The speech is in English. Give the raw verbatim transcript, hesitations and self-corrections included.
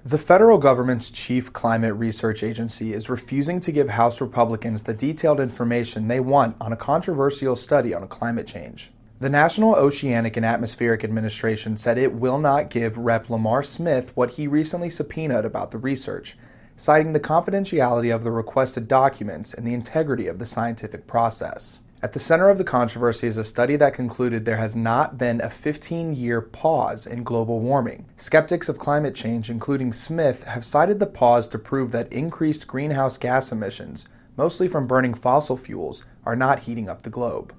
The federal government's chief climate research agency is refusing to give House Republicans the detailed information they want on a controversial study on climate change. The National Oceanic and Atmospheric Administration said it will not give Representative Lamar Smith what he recently subpoenaed about the research, citing the confidentiality of the requested documents and the integrity of the scientific process. At the center of the controversy is a study that concluded there has not been a fifteen-year pause in global warming. Skeptics of climate change, including Smith, have cited the pause to prove that increased greenhouse gas emissions, mostly from burning fossil fuels, are not heating up the globe.